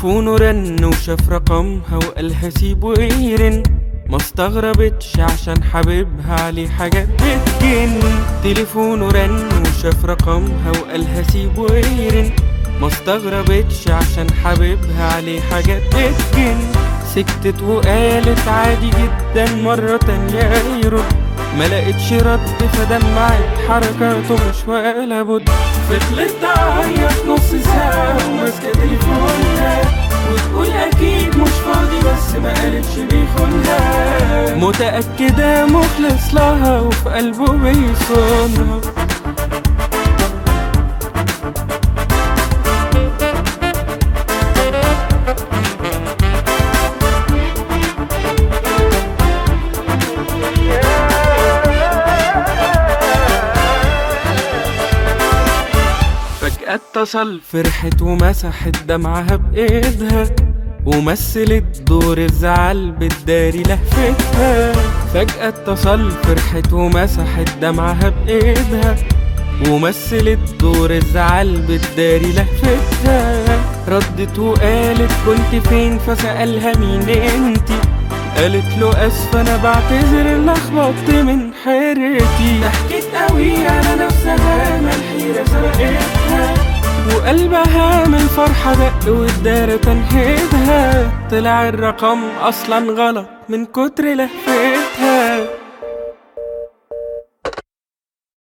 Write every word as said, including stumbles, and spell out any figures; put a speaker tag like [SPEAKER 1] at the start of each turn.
[SPEAKER 1] تليفونه رن وشاف رقمها وقالها سيبه يرن، ما استغربتش عشان حبيبها عليه حاجات بتجن. تليفونه رن وشاف رقمها وقالها سيبه يرن، ما استغربتش عشان حبيبها عليه حاجات بتجن. سكتت وقالت عادي جدا مرة تانية يرد، ما لقيتش رد فدمعت حركاته مش ولا بد. فضلت تعيط نص ساعة وماسكة تليفونها وتقول أكيد مش فاضي بس ما قالتش بيخونها. متأكدة مخلص لها وفي قلبه بيصونها. فجأة اتصل فرحت ومسحت دمعها بإيدها ومثلت دور الزعل بالداري لهفتها. فجأة اتصل فرحت ومسحت دمعها بإيدها ومثلت دور الزعل بالداري لهفتها. ردت وقالت كنت فين، فسألها مين انتي، قالت له اسفة انا بعتذر اللي لخبطت من حيرتي. ضحكت قوي على نفسها ما الحيرة سرقتها وقلبها من الفرحة دق والدار تنهدها. طلع الرقم اصلا غلط من كتر لهفتها.